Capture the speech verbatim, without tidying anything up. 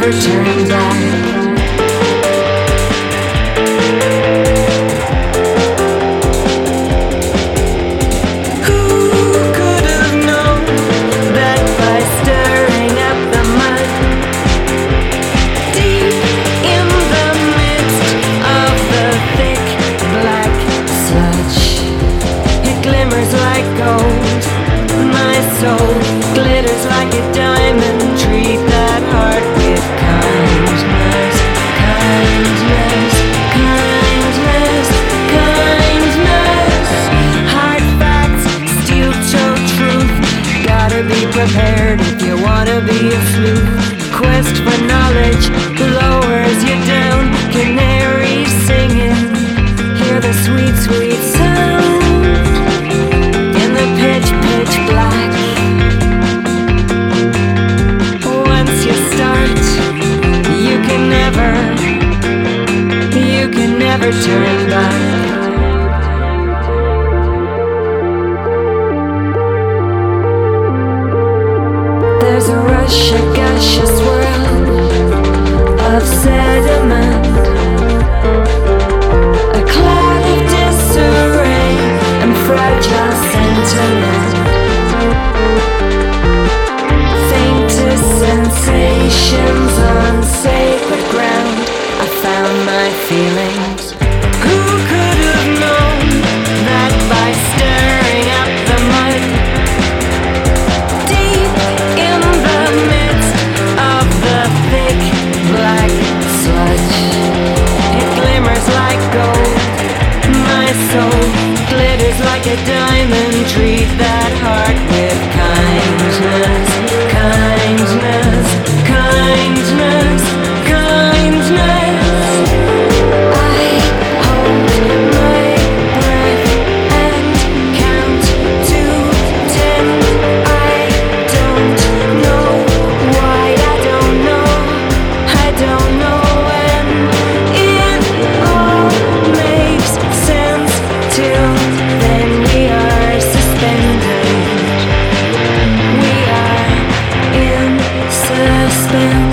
never turn back. Glitters like a diamond. Treat that heart with kindness, kindness, kindness, kindness. Hard facts, steel-toe truth. Gotta be prepared if you wanna be a sleuth. Quest for knowledge lowers you down. Canary singing, hear the sweet, sweet sound in the pitch, pitch black. Never turn back. There's a rush, a gush, a swirl of sediment, a cloud of disarray and fragile sentiment. Faintest sensations on sacred ground. I found my feelings. Who could have known that by stirring up the mud, deep in the midst of the thick black sludge, it glimmers like gold. My soul glitters like a diamond. Treat that heart with kindness, kindness, kindness, kindness. Suspense.